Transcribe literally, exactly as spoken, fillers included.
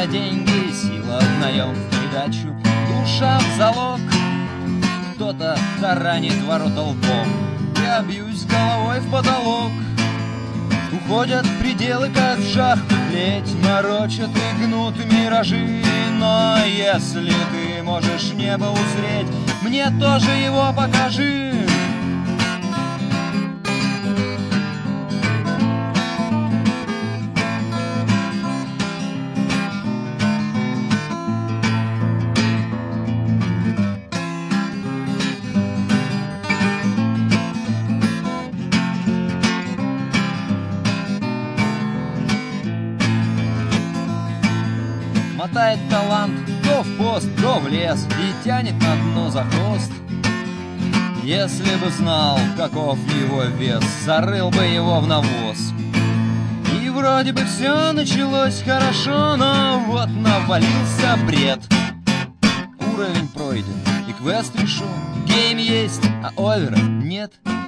за деньги, сила в наем в придачу, душа в залог. Кто-то таранит ворота лбом, я бьюсь головой в потолок. Уходят пределы, как в шахту плеть, морочат и гнут миражи. Но если ты можешь небо узреть, мне тоже его покажи. Мотает талант то в пост, то в лес и тянет на дно за хвост. Если бы знал, каков его вес, зарыл бы его в навоз. И вроде бы все началось хорошо, но вот навалился бред. Уровень пройден и квест решен, гейм есть, а овера нет.